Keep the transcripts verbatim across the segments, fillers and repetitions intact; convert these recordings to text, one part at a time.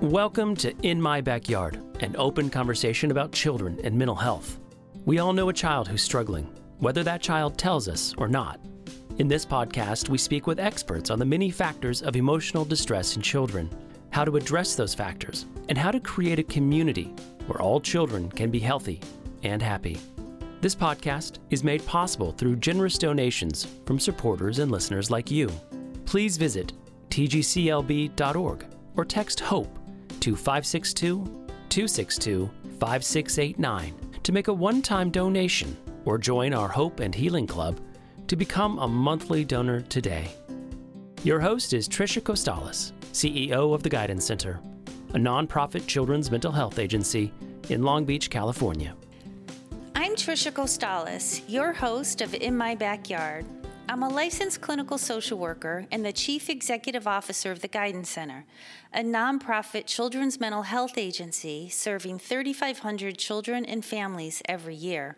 Welcome to In My Backyard, an open conversation about children and mental health. We all know a child who's struggling, whether that child tells us or not. In this podcast, we speak with experts on the many factors of emotional distress in children, how to address those factors, and how to create a community where all children can be healthy and happy. This podcast is made possible through generous donations from supporters and listeners like you. Please visit t g c l b dot org or text HOPE to five six two, two six two, five six eight nine to make a one-time donation or join our Hope and Healing Club to become a monthly donor today. Your host is Trisha Costales, C E O of the Guidance Center, a nonprofit children's mental health agency in Long Beach, California. I'm Trisha Costales, your host of In My Backyard. I'm a licensed clinical social worker and the Chief Executive Officer of the Guidance Center, a nonprofit children's mental health agency serving thirty-five hundred children and families every year.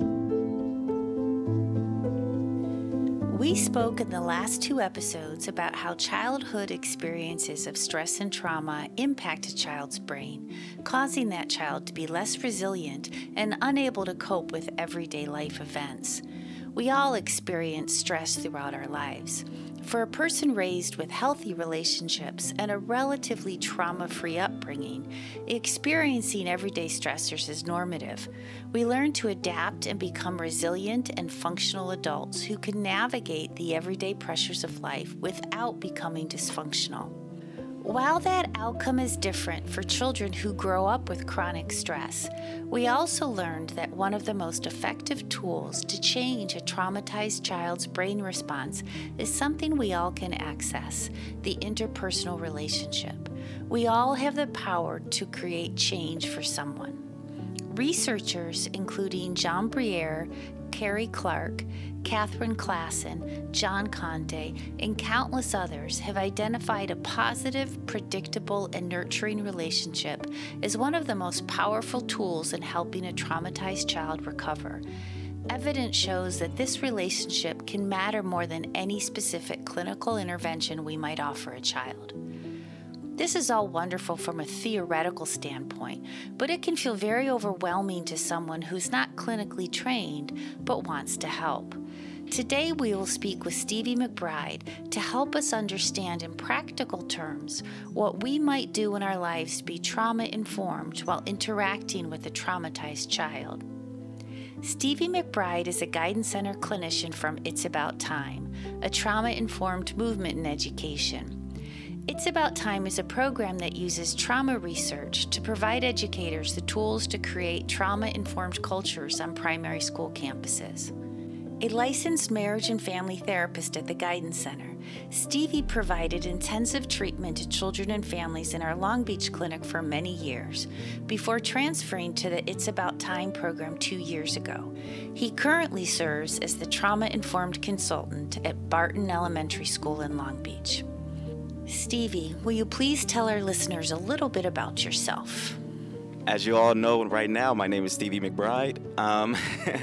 We spoke in the last two episodes about how childhood experiences of stress and trauma impact a child's brain, causing that child to be less resilient and unable to cope with everyday life events. We all experience stress throughout our lives. For a person raised with healthy relationships and a relatively trauma-free upbringing, experiencing everyday stressors is normative. We learn to adapt and become resilient and functional adults who can navigate the everyday pressures of life without becoming dysfunctional. While that outcome is different for children who grow up with chronic stress, we also learned that one of the most effective tools to change a traumatized child's brain response is something we all can access: the interpersonal relationship. We all have the power to create change for someone. Researchers, including John Briere, Carrie Clark, Catherine Klassen, John Conte, and countless others have identified a positive, predictable, and nurturing relationship as one of the most powerful tools in helping a traumatized child recover. Evidence shows that this relationship can matter more than any specific clinical intervention we might offer a child. This is all wonderful from a theoretical standpoint, but it can feel very overwhelming to someone who's not clinically trained but wants to help. Today we will speak with Stevie McBride to help us understand in practical terms what we might do in our lives to be trauma-informed while interacting with a traumatized child. Stevie McBride is a Guidance Center clinician from It's About Time, a trauma-informed movement in education. It's About Time is a program that uses trauma research to provide educators the tools to create trauma-informed cultures on primary school campuses. A licensed marriage and family therapist at the Guidance Center, Stevie provided intensive treatment to children and families in our Long Beach clinic for many years, before transferring to the It's About Time program two years ago. He currently serves as the trauma-informed consultant at Barton Elementary School in Long Beach. Stevie, will you please tell our listeners a little bit about yourself? As you all know right now, my name is Stevie McBride, um,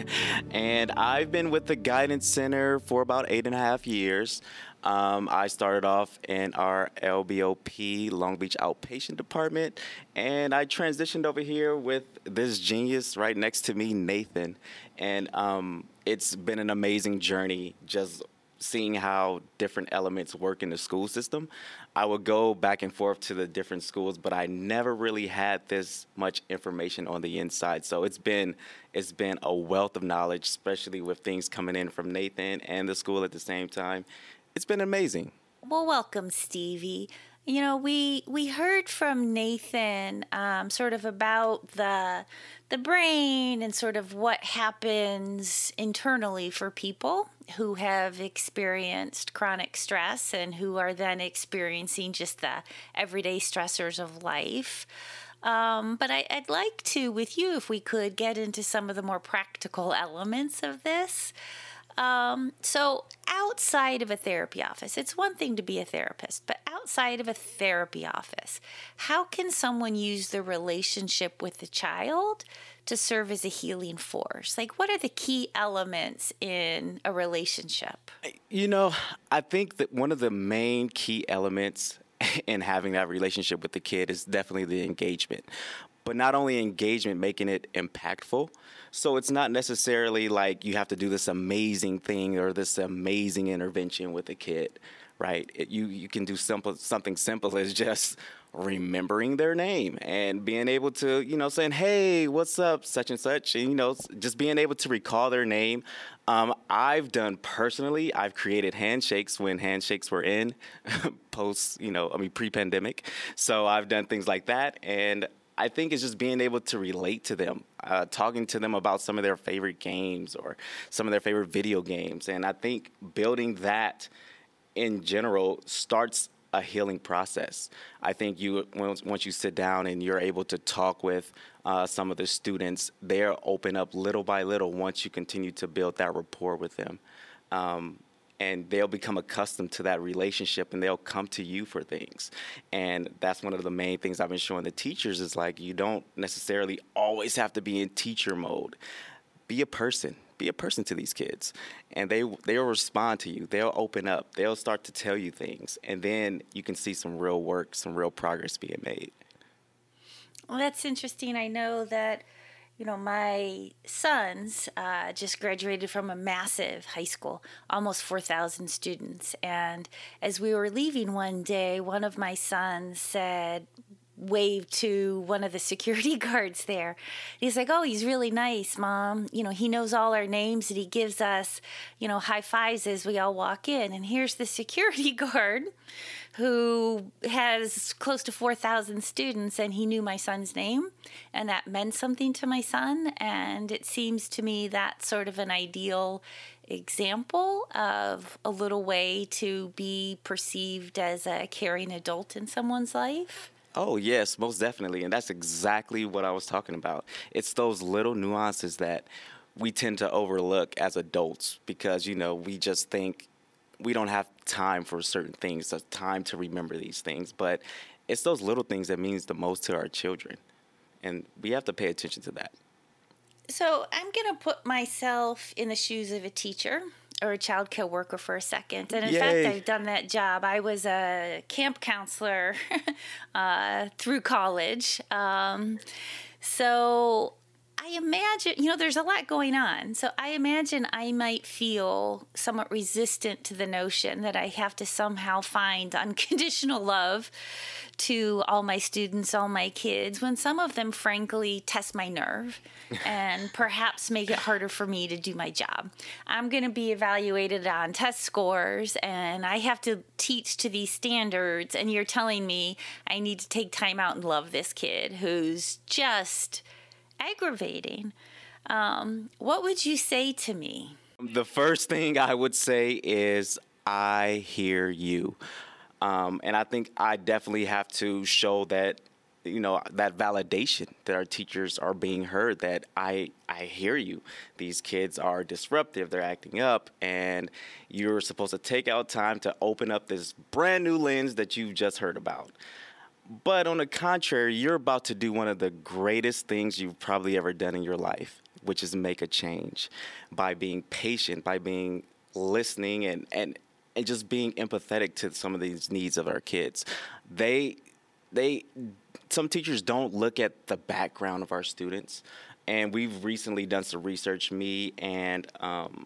and I've been with the Guidance Center for about eight and a half years. Um, I started off in our L B O P Long Beach Outpatient Department, and I transitioned over here with this genius right next to me, Nathan, and um, it's been an amazing journey just seeing how different elements work in the school system. I would go back and forth to the different schools, but I never really had this much information on the inside. So it's been it's been a wealth of knowledge, especially with things coming in from Nathan and the school at the same time. It's been amazing. Well, welcome, Stevie. You know, we we heard from Nathan um, sort of about the the brain and sort of what happens internally for people who have experienced chronic stress and who are then experiencing just the everyday stressors of life. Um, but I, I'd like to, with you, if we could, get into some of the more practical elements of this. Um, so outside of a therapy office, it's one thing to be a therapist, but outside of a therapy office, how can someone use the relationship with the child to serve as a healing force? Like, what are the key elements in a relationship? You know, I think that one of the main key elements in having that relationship with the kid is definitely the engagement. But not only engagement, making it impactful. So it's not necessarily like you have to do this amazing thing or this amazing intervention with a kid, right? It, you you can do simple something simple as just remembering their name and being able to, you know, saying, hey, what's up, such and such, and, you know, just being able to recall their name. Um, I've done personally, I've created handshakes when handshakes were in post, you know, I mean, pre-pandemic. So I've done things like that. And I think it's just being able to relate to them, uh, talking to them about some of their favorite games or some of their favorite video games. And I think building that in general starts a healing process. I think you once, once you sit down and you're able to talk with uh, some of the students, they'll open up little by little once you continue to build that rapport with them. Um, and they'll become accustomed to that relationship and they'll come to you for things. And that's one of the main things I've been showing the teachers is like, you don't necessarily always have to be in teacher mode. Be a person. Be a person to these kids. And they, they'll respond to you. They'll open up. They'll start to tell you things. And then you can see some real work, some real progress being made. Well, that's interesting. I know that You know, my sons uh, just graduated from a massive high school, almost four thousand students. And as we were leaving one day, one of my sons said, waved to one of the security guards there. He's like, oh, he's really nice, Mom. You know, he knows all our names and he gives us, you know, high fives as we all walk in. And here's the security guard who has close to four thousand students, and he knew my son's name, and that meant something to my son. And it seems to me that's sort of an ideal example of a little way to be perceived as a caring adult in someone's life. Oh, yes, most definitely. And that's exactly what I was talking about. It's those little nuances that we tend to overlook as adults because, you know, we just think we don't have time for certain things, so time to remember these things. But it's those little things that means the most to our children. And we have to pay attention to that. So I'm going to put myself in the shoes of a teacher or a child care worker for a second. And in Yay. fact, I've done that job. I was a camp counselor uh, through college. Um, so I imagine, you know, there's a lot going on. So I imagine I might feel somewhat resistant to the notion that I have to somehow find unconditional love to all my students, all my kids, when some of them, frankly, test my nerve and perhaps make it harder for me to do my job. I'm going to be evaluated on test scores, and I have to teach to these standards, and you're telling me I need to take time out and love this kid who's just aggravating. Um, what would you say to me? The first thing I would say is, I hear you. Um, and I think I definitely have to show that, you know, that validation that our teachers are being heard, that I, I hear you. These kids are disruptive. They're acting up. And you're supposed to take out time to open up this brand new lens that you've just heard about. But on the contrary, you're about to do one of the greatest things you've probably ever done in your life, which is make a change by being patient, by being listening and, and, and just being empathetic to some of these needs of our kids. They, they, some teachers don't look at the background of our students. And we've recently done some research, me and um,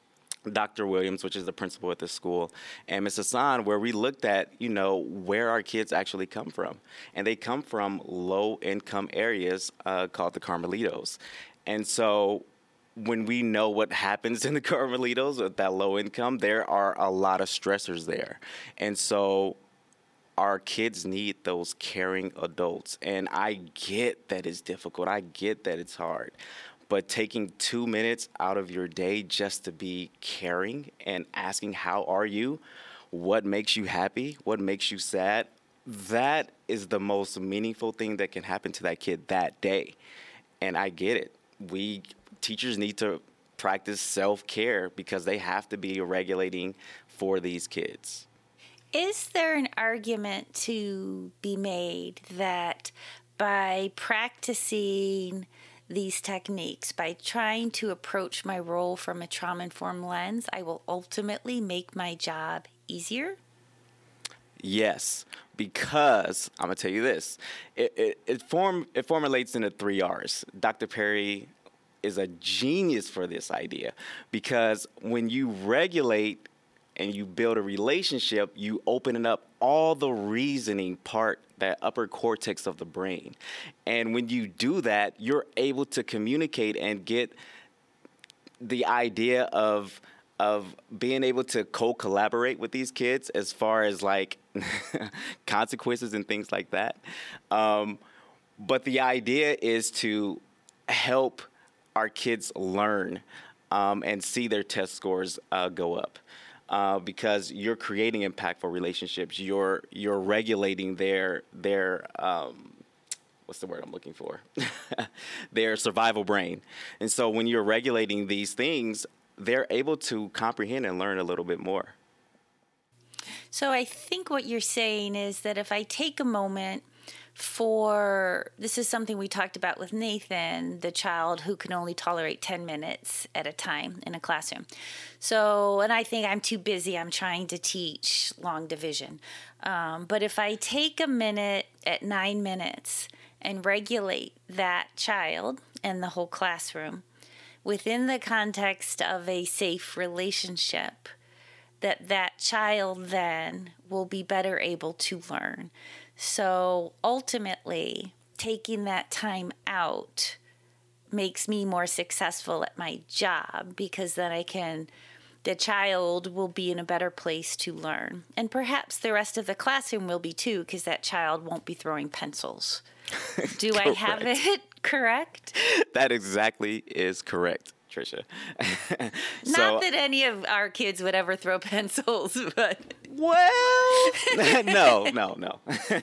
Doctor Williams, which is the principal at the school, and Miz Hassan, where we looked at, you know, where our kids actually come from. And they come from low-income areas uh, called the Carmelitos. And so when we know what happens in the Carmelitos with that low income, there are a lot of stressors there. And so our kids need those caring adults. And I get that it's difficult. I get that it's hard. But taking two minutes out of your day just to be caring and asking, how are you? What makes you happy? What makes you sad? That is the most meaningful thing that can happen to that kid that day. And I get it. We teachers need to practice self-care because they have to be regulating for these kids. Is there an argument to be made that by practicing these techniques, by trying to approach my role from a trauma-informed lens, I will ultimately make my job easier? Yes, because I'm gonna tell you this, it it it form it formulates into three R's. Doctor Perry is a genius for this idea, because when you regulate and you build a relationship, you open up all the reasoning part, that upper cortex of the brain. And when you do that, you're able to communicate and get the idea of of being able to co-collaborate with these kids as far as like consequences and things like that. Um, but the idea is to help our kids learn um, and see their test scores uh, go up. Uh, because you're creating impactful relationships, you're you're regulating their their um, what's the word I'm looking for? their survival brain, and so when you're regulating these things, they're able to comprehend and learn a little bit more. So I think what you're saying is that if I take a moment for, this is something we talked about with Nathan, the child who can only tolerate ten minutes at a time in a classroom. So, and I think I'm too busy, I'm trying to teach long division. Um, but if I take a minute at nine minutes and regulate that child and the whole classroom within the context of a safe relationship, that that child then will be better able to learn. So ultimately, taking that time out makes me more successful at my job, because then I can, the child will be in a better place to learn. And perhaps the rest of the classroom will be too, because that child won't be throwing pencils. Do I have it correct? That exactly is correct, Tricia. So, not that any of our kids would ever throw pencils, but... Well, no, no, no.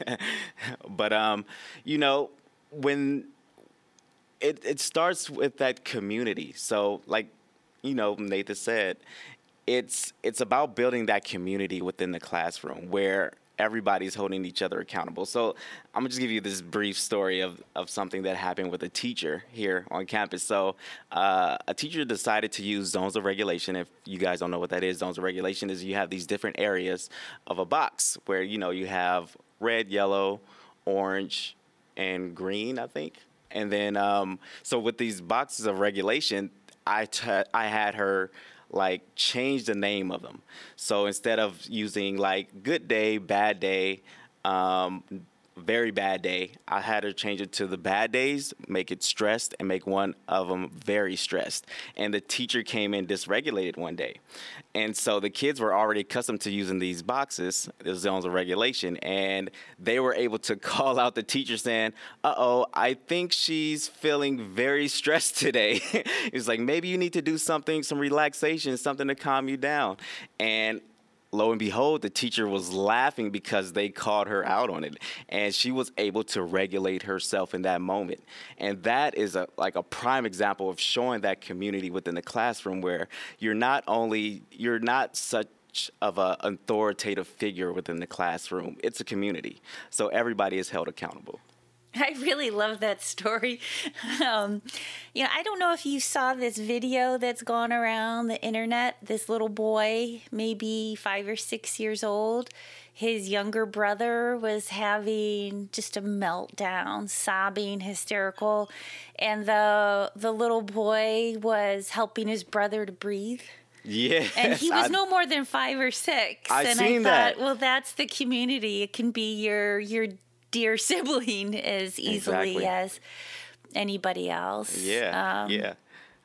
But, um, you know, when it, it starts with that community. So, like, you know, Nathan said, it's it's about building that community within the classroom where everybody's holding each other accountable. So I'm gonna just give you this brief story of, of something that happened with a teacher here on campus. So uh, a teacher decided to use zones of regulation. If you guys don't know what that is, zones of regulation is you have these different areas of a box where, you know, you have red, yellow, orange, and green, I think. And then, um, so with these boxes of regulation, I, t- I had her like change the name of them. So instead of using like good day, bad day, um, very bad day, I had her change it to the bad days, make it stressed, and make one of them very stressed. And the teacher came in dysregulated one day. And so the kids were already accustomed to using these boxes, the zones of regulation, and they were able to call out the teacher saying, uh-oh, I think she's feeling very stressed today. It's like, maybe you need to do something, some relaxation, something to calm you down. And lo and behold, the teacher was laughing because they called her out on it, and she was able to regulate herself in that moment. And that is a like a prime example of showing that community within the classroom, where you're not only you're not such of an authoritative figure within the classroom. It's a community, so everybody is held accountable. I really love that story. Um, you know, I don't know if you saw this video that's gone around the internet. This little boy, maybe five or six years old, his younger brother was having just a meltdown, sobbing, hysterical, and the the little boy was helping his brother to breathe. Yeah, and he was I, no more than five or six. I and seen I thought, that. Well, that's the community. It can be your your. dear sibling as easily exactly. as anybody else. Yeah, um, yeah.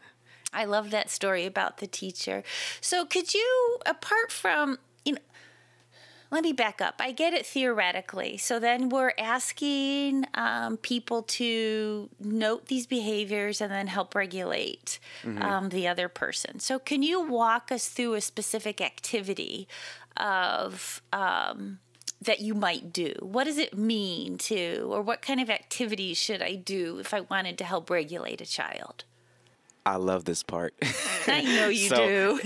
I love that story about the teacher. So could you, apart from, you know, let me back up. I get it theoretically. So then we're asking um, people to note these behaviors and then help regulate mm-hmm. um, the other person. So can you walk us through a specific activity of... Um, that you might do? What does it mean to, or what kind of activities should I do if I wanted to help regulate a child? I love this part. I know you so, do.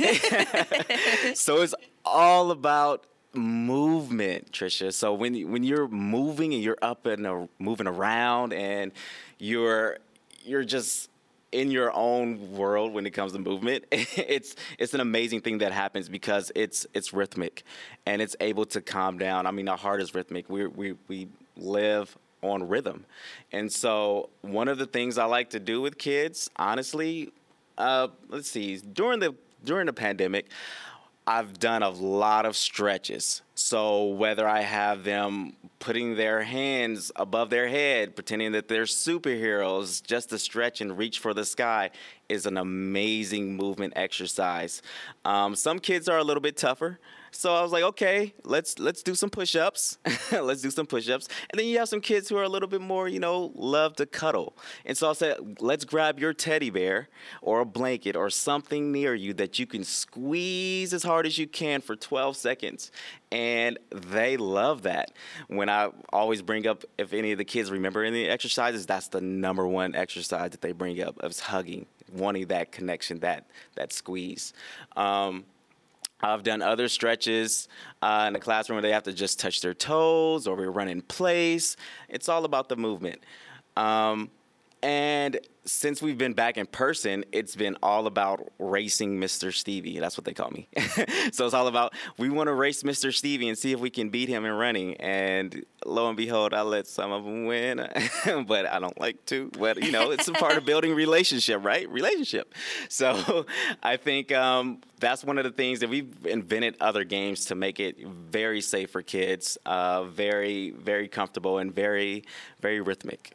So it's all about movement, Tricia. So when when you're moving and you're up and uh, moving around and you're you're just in your own world when it comes to movement. It's it's an amazing thing that happens because it's it's rhythmic, and it's able to calm down. I mean, our heart is rhythmic. We we we live on rhythm, and so one of the things I like to do with kids, honestly, uh, let's see, during the during the pandemic, I've done a lot of stretches. So whether I have them putting their hands above their head, pretending that they're superheroes, just to stretch and reach for the sky is an amazing movement exercise. Um, some kids are a little bit tougher. So I was like, okay, let's let's do some push-ups. Let's do some push-ups. And then you have some kids who are a little bit more, you know, love to cuddle. And so I said, let's grab your teddy bear or a blanket or something near you that you can squeeze as hard as you can for twelve seconds. And they love that. When I always bring up, if any of the kids remember any exercises, that's the number one exercise that they bring up, is hugging, wanting that connection, that that squeeze. Um, I've done other stretches uh, in the classroom where they have to just touch their toes or we run in place. It's all about the movement. Um, and since we've been back in person, it's been all about racing Mister Stevie. That's what they call me. So it's all about, we want to race Mister Stevie and see if we can beat him in running. And lo and behold, I let some of them win, but I don't like to. But, you know, it's a part of building relationship, right? Relationship. So I think um, that's one of the things that we've invented other games to make it very safe for kids, uh, very, very comfortable and very, very rhythmic.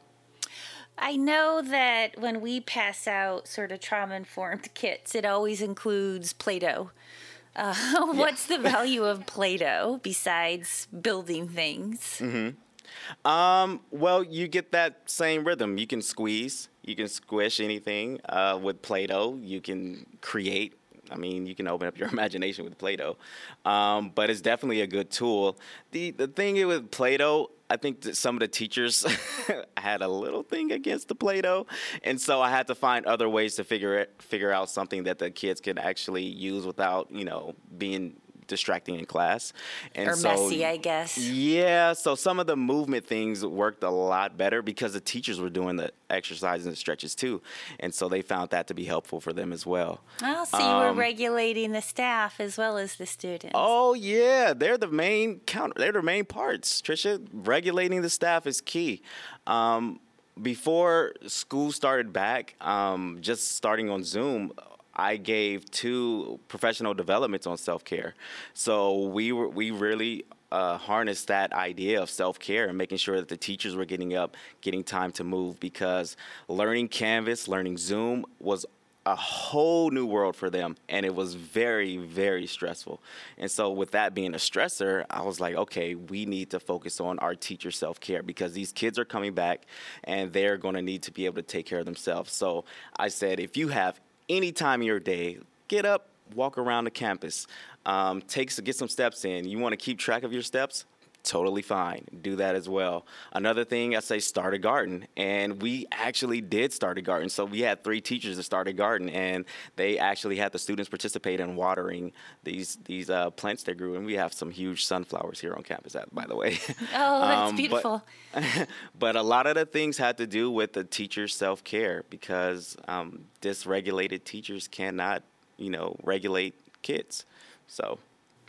I know that when we pass out sort of trauma-informed kits, it always includes Play-Doh. Uh, yeah. What's the value of Play-Doh besides building things? Mm-hmm. Um, well, you get that same rhythm. You can squeeze. You can squish anything uh, with Play-Doh. You can create. I mean, you can open up your imagination with Play-Doh. Um, but it's definitely a good tool. The, the thing with Play-Doh, I think that some of the teachers had a little thing against the Play-Doh, and so I had to find other ways to figure it, figure out something that the kids could actually use without, you know, being distracting in class. And or so, messy, I guess. Yeah, so some of the movement things worked a lot better because the teachers were doing the exercises and stretches too, and so they found that to be helpful for them as well. Oh, so you um, were regulating the staff as well as the students. Oh yeah, they're the main counter. They're the main parts. Trisha, regulating the staff is key. Um, before school started back, um, just starting on Zoom, I gave two professional developments on self-care. So we were we really uh, harnessed that idea of self-care and making sure that the teachers were getting up, getting time to move, because learning Canvas, learning Zoom was a whole new world for them, and it was very, very stressful. And so with that being a stressor, I was like, okay, we need to focus on our teacher self-care because these kids are coming back and they're going to need to be able to take care of themselves. So I said, if you have any time in your day, get up, walk around the campus, um, take get some steps in. You want to keep track of your steps? Totally fine. Do that as well. Another thing, I say start a garden. And we actually did start a garden. So we had three teachers that started a garden, and they actually had the students participate in watering these these uh, plants they grew. And we have some huge sunflowers here on campus, by the way. Oh, that's um, beautiful. But, but a lot of the things had to do with the teacher's self-care because um, dysregulated teachers cannot, you know, regulate kids. So...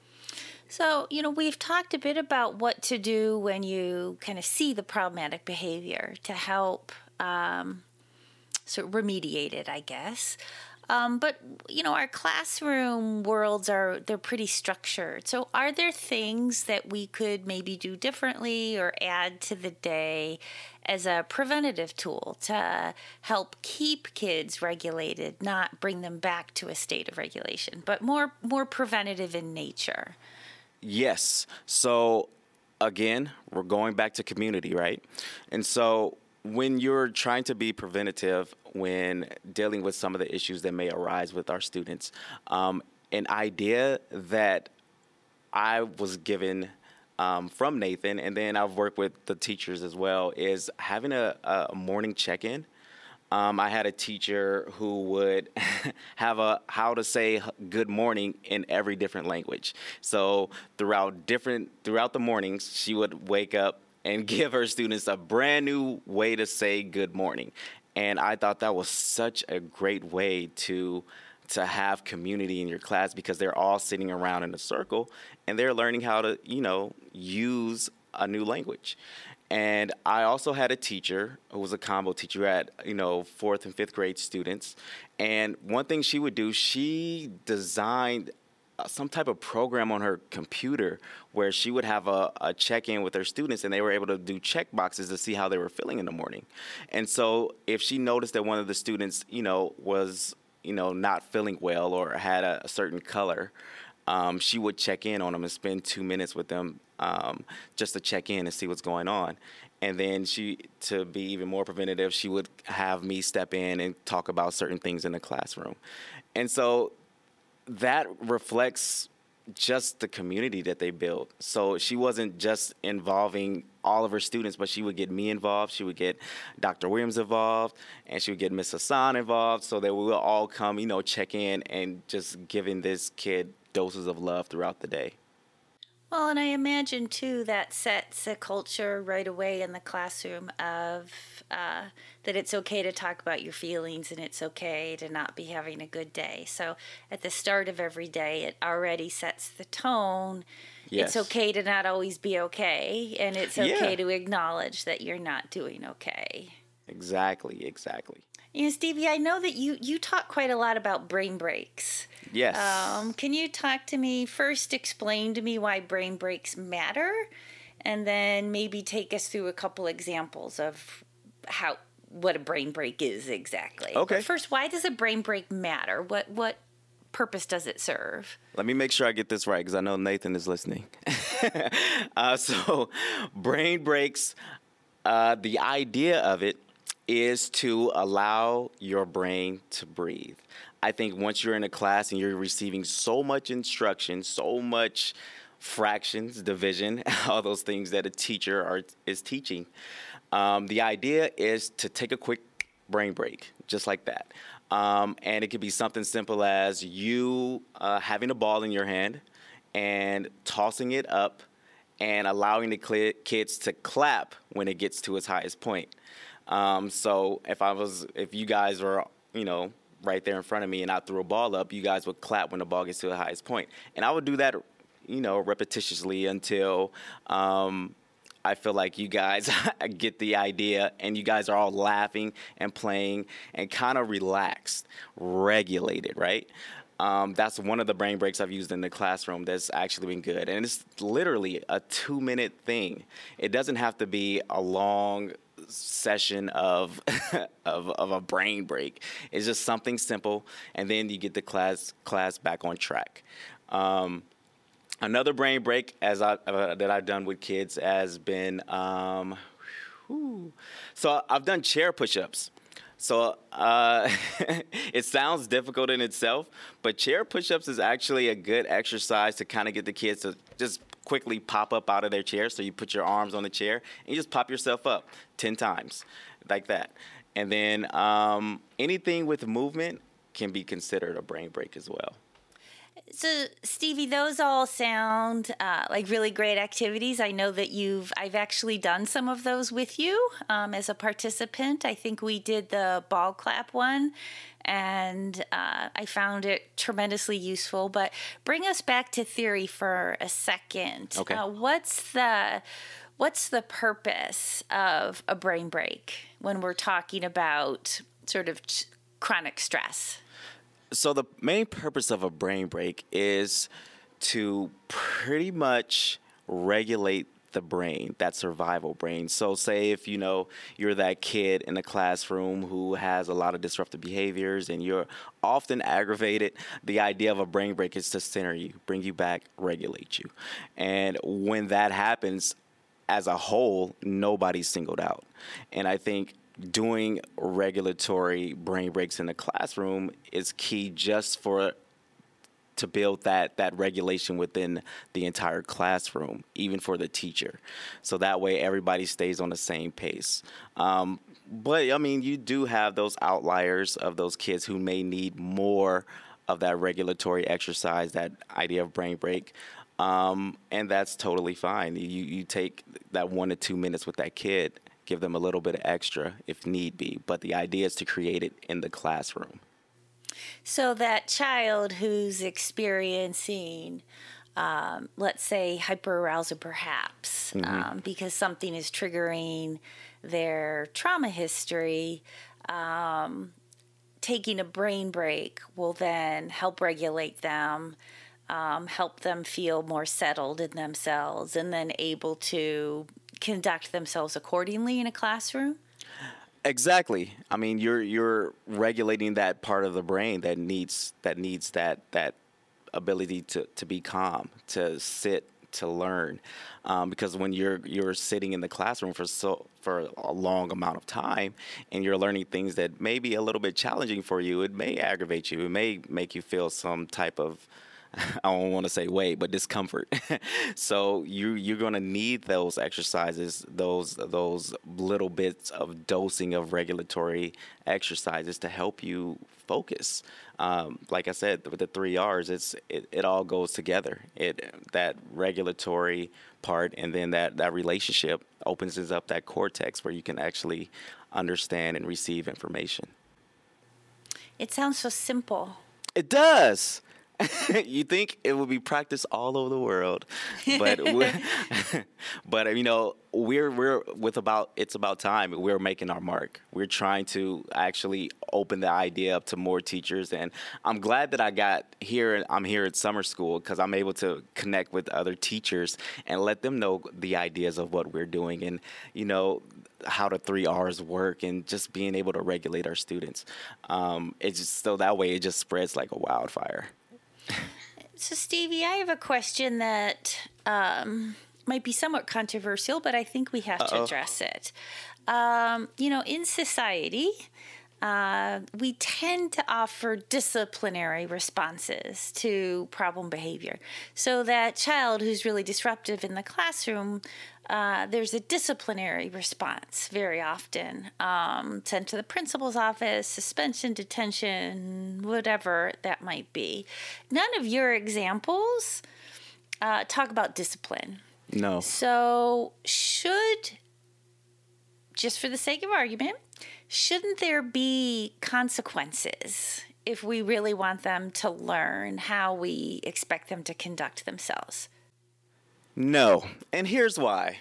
So, you know, we've talked a bit about what to do when you kind of see the problematic behavior to help um, sort of remediate it, I guess. Um, but, you know, our classroom worlds are, they're pretty structured. So are there things that we could maybe do differently or add to the day as a preventative tool to help keep kids regulated, not bring them back to a state of regulation, but more more preventative in nature? Yes. So, again, we're going back to community, right? And so when you're trying to be preventative when dealing with some of the issues that may arise with our students, um, an idea that I was given um, from Nathan, and then I've worked with the teachers as well, is having a, a morning check-in. Um, I had a teacher who would have a how to say good morning in every different language. So throughout different throughout the mornings, she would wake up and give her students a brand new way to say good morning. And I thought that was such a great way to to have community in your class, because they're all sitting around in a circle and they're learning how to, you know, use a new language. And I also had a teacher who was a combo teacher at, you know, fourth and fifth grade students. And one thing she would do, she designed some type of program on her computer where she would have a, a check-in with her students, and they were able to do check boxes to see how they were feeling in the morning. And so if she noticed that one of the students, you know, was, you know, not feeling well or had a, a certain color, um, she would check in on them and spend two minutes with them um, just to check in and see what's going on. And then she, to be even more preventative, she would have me step in and talk about certain things in the classroom. And so that reflects just the community that they built. So she wasn't just involving all of her students, but she would get me involved, she would get Doctor Williams involved, and she would get Miss Hassan involved, so that we would all come, you know, check in and just giving this kid doses of love throughout the day. Well, and I imagine, too, that sets a culture right away in the classroom of uh, that it's okay to talk about your feelings and it's okay to not be having a good day. So at the start of every day, it already sets the tone. Yes. It's okay to not always be okay, and it's okay yeah. to acknowledge that you're not doing okay. Exactly, exactly. You know, Stevie, I know that you, you talk quite a lot about brain breaks. Yes. Um, can you talk to me, first explain to me why brain breaks matter, and then maybe take us through a couple examples of how what a brain break is exactly. Okay. But first, why does a brain break matter? What what purpose does it serve? Let me make sure I get this right, because I know Nathan is listening. uh, so brain breaks, uh, the idea of it is to allow your brain to breathe. I think once you're in a class and you're receiving so much instruction, so much fractions, division, all those things that a teacher are, is teaching, um, the idea is to take a quick brain break, just like that. Um, and it could be something simple as you uh, having a ball in your hand and tossing it up and allowing the cl- kids to clap when it gets to its highest point. Um, so if I was, if you guys were, you know, right there in front of me and I threw a ball up, you guys would clap when the ball gets to the highest point. And I would do that, you know, repetitiously until um, I feel like you guys get the idea and you guys are all laughing and playing and kind of relaxed, regulated, right? Um, that's one of the brain breaks I've used in the classroom that's actually been good. And it's literally a two-minute thing. It doesn't have to be a long session of, of of a brain break. It's just something simple, and then you get the class class back on track. Um, another brain break as I uh, that I've done with kids has been um, whew. so I've done chair push-ups. So uh, it sounds difficult in itself, but chair push-ups is actually a good exercise to kind of get the kids to just quickly pop up out of their chair. So you put your arms on the chair and you just pop yourself up ten times like that. And then um, anything with movement can be considered a brain break as well. So, Stevie, those all sound uh, like really great activities. I know that you've, I've actually done some of those with you um, as a participant. I think we did the ball clap one, and uh, I found it tremendously useful. But bring us back to theory for a second. Okay. Uh, what's the what's the purpose of a brain break when we're talking about sort of ch- chronic stress? So the main purpose of a brain break is to pretty much regulate the brain, that survival brain. So say if, you know, you're that kid in the classroom who has a lot of disruptive behaviors and you're often aggravated, the idea of a brain break is to center you, bring you back, regulate you. And when that happens, as a whole, nobody's singled out. And I think doing regulatory brain breaks in the classroom is key just for to build that that regulation within the entire classroom, even for the teacher. So that way everybody stays on the same pace. Um, but, I mean, you do have those outliers of those kids who may need more of that regulatory exercise, that idea of brain break. Um, and that's totally fine. You, you take that one to two minutes with that kid give them a little bit extra if need be. But the idea is to create it in the classroom. So that child who's experiencing, um, let's say, hyperarousal perhaps, mm-hmm. um, because something is triggering their trauma history, um, taking a brain break will then help regulate them, um, help them feel more settled in themselves, and then able to conduct themselves accordingly in a classroom? Exactly. I mean, you're you're regulating that part of the brain that needs that needs that that ability to, to be calm, to sit, to learn. Um, because when you're you're sitting in the classroom for so for a long amount of time, and you're learning things that may be a little bit challenging for you, it may aggravate you. It may make you feel some type of, I don't want to say weight, but discomfort. So you you're going to need those exercises, those those little bits of dosing of regulatory exercises to help you focus. Um, like I said, with the three R's, it's it, it all goes together. It that regulatory part, and then that that relationship opens up that cortex where you can actually understand and receive information. It sounds so simple. It does. You think it would be practiced all over the world, but but you know we're we're with about it's about time. We're making our mark. We're trying to actually open the idea up to more teachers, and I'm glad that I got here. I'm here at summer school because I'm able to connect with other teachers and let them know the ideas of what we're doing, and you know how the three R's work, and just being able to regulate our students. Um, it's just so that way it just spreads like a wildfire. So, Stevie, I have a question that um, might be somewhat controversial, but I think we have Uh-oh. to address it. Um, you know, in society, uh, we tend to offer disciplinary responses to problem behavior. So that child who's really disruptive in the classroom, uh, there's a disciplinary response very often, um, sent to the principal's office, suspension, detention, whatever that might be. None of your examples uh, talk about discipline. No. So should, just for the sake of argument, shouldn't there be consequences if we really want them to learn how we expect them to conduct themselves? No, and here's why.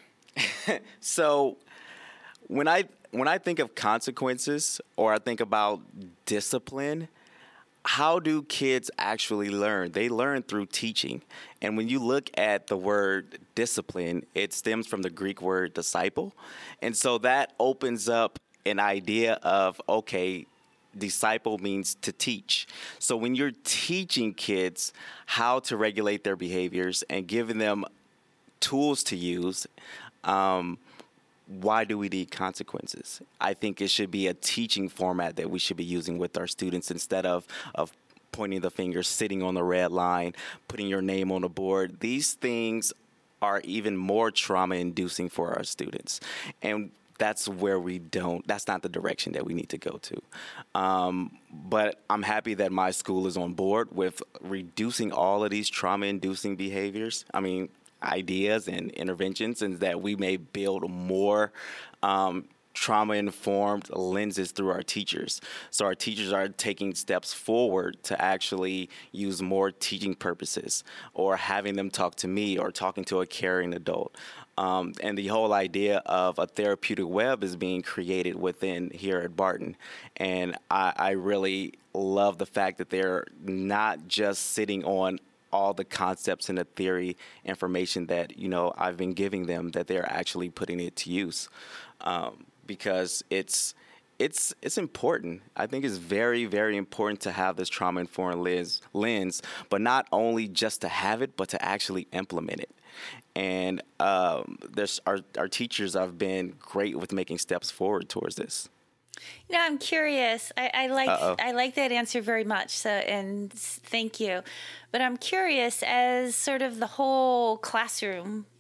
So when I when I think of consequences, or I think about discipline, how do kids actually learn? They learn through teaching. And when you look at the word discipline, it stems from the Greek word disciple. And so that opens up an idea of, okay, disciple means to teach. So when you're teaching kids how to regulate their behaviors and giving them tools to use, um, why do we need consequences? I think it should be a teaching format that we should be using with our students instead of, of pointing the finger, sitting on the red line, putting your name on the board. These things are even more trauma-inducing for our students. And that's where we don't, that's not the direction that we need to go to. Um, but I'm happy that my school is on board with reducing all of these trauma-inducing behaviors. I mean, ideas and interventions, and that we may build more um, trauma-informed lenses through our teachers. So our teachers are taking steps forward to actually use more teaching purposes, or having them talk to me, or talking to a caring adult. Um, and the whole idea of a therapeutic web is being created within here at Barton. And I, I really love the fact that they're not just sitting on all the concepts and the theory information that, you know, I've been giving them, that they're actually putting it to use. Um, because it's it's it's important. I think it's very, very important to have this trauma-informed lens, lens, but not only just to have it, but to actually implement it. And um, there's our, our teachers have been great with making steps forward towards this. You know, I'm curious. I, I like Uh-oh. I like that answer very much. So, and thank you. But I'm curious, as sort of the whole classroom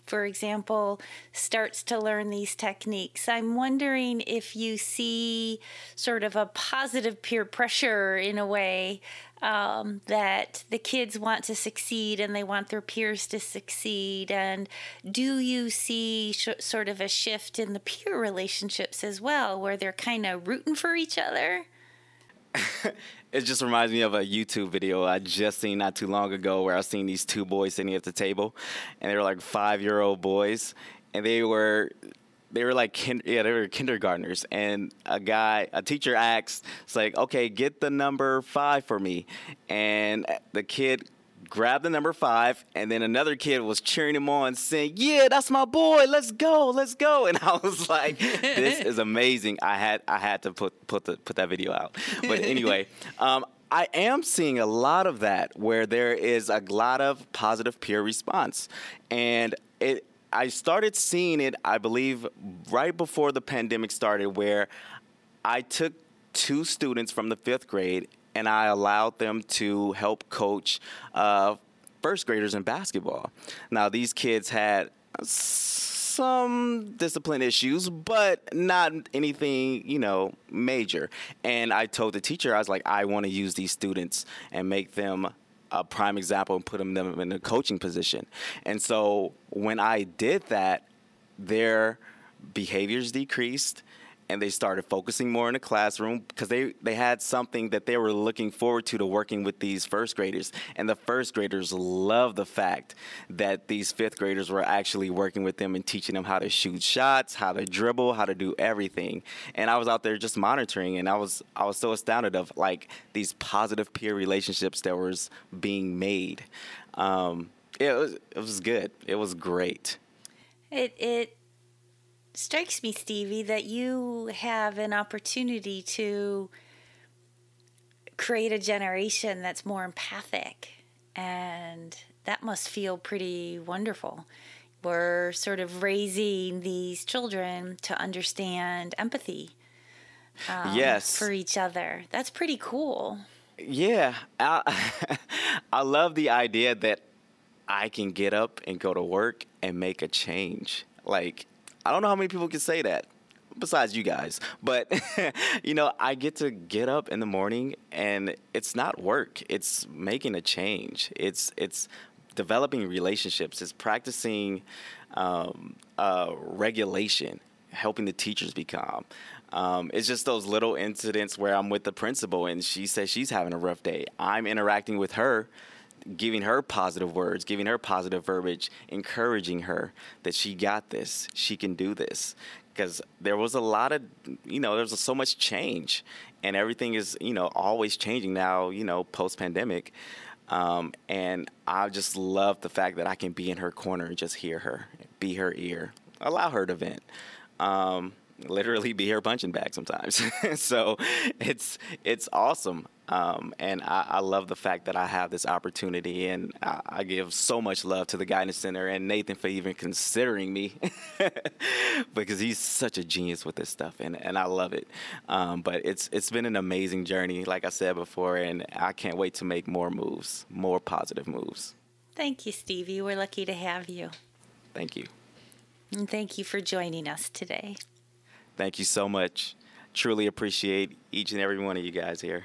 for example, starts to learn these techniques, I'm wondering if you see sort of a positive peer pressure in a way, um, that the kids want to succeed and they want their peers to succeed. And do you see sh- sort of a shift in the peer relationships as well, where they're kind of rooting for each other? It just reminds me of a YouTube video I just seen not too long ago where I seen these two boys sitting at the table, and they were like five-year-old boys, and they were they were like kin- yeah they were kindergartners, and a guy a teacher asked, it's like, okay, get the number five for me, and the kid grabbed the number five, and then another kid was cheering him on, saying, yeah, that's my boy, let's go, let's go. And I was like, this is amazing. I had I had to put put the put that video out. But anyway, um, I am seeing a lot of that where there is a lot of positive peer response. And it I started seeing it, I believe, right before the pandemic started, where I took two students from the fifth grade and I allowed them to help coach uh, first graders in basketball. Now, these kids had some discipline issues, but not anything, you know, major. And I told the teacher, I was like, I want to use these students and make them a prime example and put them in a coaching position. And so when I did that, their behaviors decreased, and they started focusing more in the classroom because they, they had something that they were looking forward to to working with these first graders. And the first graders loved the fact that these fifth graders were actually working with them and teaching them how to shoot shots, how to dribble, how to do everything. And I was out there just monitoring, and I was I was so astounded of like these positive peer relationships that was being made. Um, it was it was good. It was great. It it. strikes me, Stevie, that you have an opportunity to create a generation that's more empathic, and that must feel pretty wonderful. We're sort of raising these children to understand empathy um, yes. for each other. That's pretty cool. Yeah. I, I love the idea that I can get up and go to work and make a change. Like, I don't know how many people can say that besides you guys, but you know, I get to get up in the morning and it's not work. It's making a change. It's, it's developing relationships. It's practicing um, uh, regulation, helping the teachers be calm. Um, it's just those little incidents where I'm with the principal and she says she's having a rough day. I'm interacting with her, giving her positive words, giving her positive verbiage, encouraging her that she got this, she can do this. Because there was a lot of, you know, there's so much change, and everything is, you know, always changing now, you know, post-pandemic. Um, and I just love the fact that I can be in her corner and just hear her, be her ear, allow her to vent. Um, literally be her punching bag sometimes. So it's it's awesome. Um, and I, I love the fact that I have this opportunity, and I, I give so much love to the Guidance Center and Nathan for even considering me because he's such a genius with this stuff, and, and I love it. Um, but it's it's been an amazing journey, like I said before, and I can't wait to make more moves, more positive moves. Thank you, Stevie. We're lucky to have you. Thank you. And thank you for joining us today. Thank you so much. Truly appreciate each and every one of you guys here.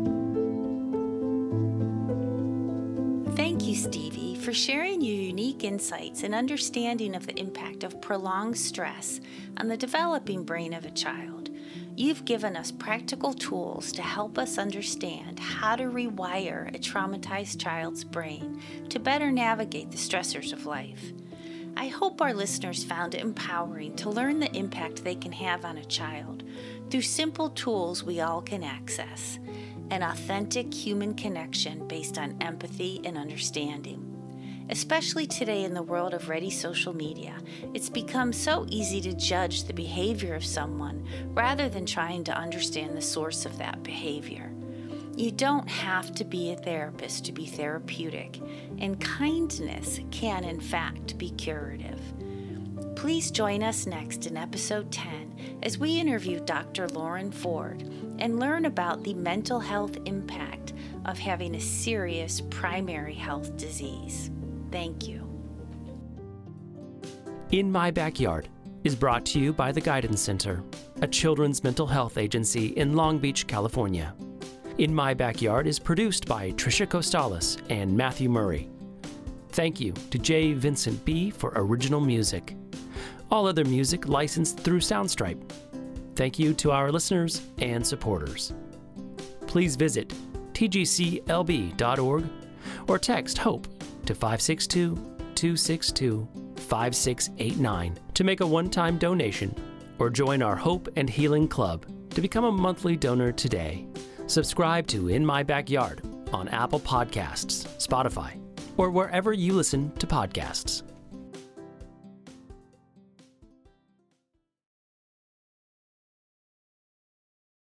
Thank you, Stevie, for sharing your unique insights and understanding of the impact of prolonged stress on the developing brain of a child. You've given us practical tools to help us understand how to rewire a traumatized child's brain to better navigate the stressors of life. I hope our listeners found it empowering to learn the impact they can have on a child through simple tools we all can access, an authentic human connection based on empathy and understanding. Especially today in the world of ready social media, it's become so easy to judge the behavior of someone rather than trying to understand the source of that behavior. You don't have to be a therapist to be therapeutic, and kindness can, in fact, be curative. Please join us next in episode ten as we interview Doctor Lauren Ford and learn about the mental health impact of having a serious primary health disease. Thank you. In My Backyard is brought to you by the Guidance Center, a children's mental health agency in Long Beach, California. In My Backyard is produced by Trisha Costales and Matthew Murray. Thank you to J. Vincent B. for original music. All other music licensed through Soundstripe. Thank you to our listeners and supporters. Please visit t g c l b dot org or text HOPE to five six two, two six two, five six eight nine to make a one-time donation or join our Hope and Healing Club to become a monthly donor today. Subscribe to In My Backyard on Apple Podcasts, Spotify, or wherever you listen to podcasts.